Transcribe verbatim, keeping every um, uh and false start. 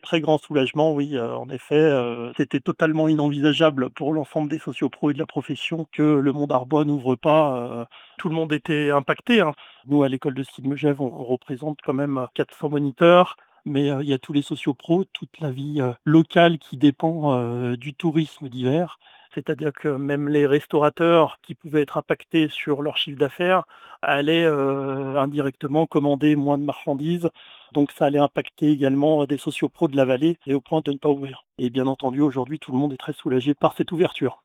Très grand soulagement, oui, heu, en effet, heu, c'était totalement inenvisageable pour l'ensemble des sociopros et de la profession que le monde Arbois n'ouvre pas, heu, tout le monde était impacté, hein. Nous, à l'école de ski de Megève, on on représente quand même quatre cents moniteurs, mais heu, il y a tous les sociopros, toute la vie, heu, locale qui dépend, heu, du tourisme d'hiver. C'est-à-dire que même les restaurateurs qui pouvaient être impactés sur leur chiffre d'affaires allaient, heu, indirectement commander moins de marchandises, donc ça allait impacter également des sociopros de la vallée et au point de ne pas ouvrir et bien entendu, aujourd'hui, tout le monde est très soulagé par cette ouverture.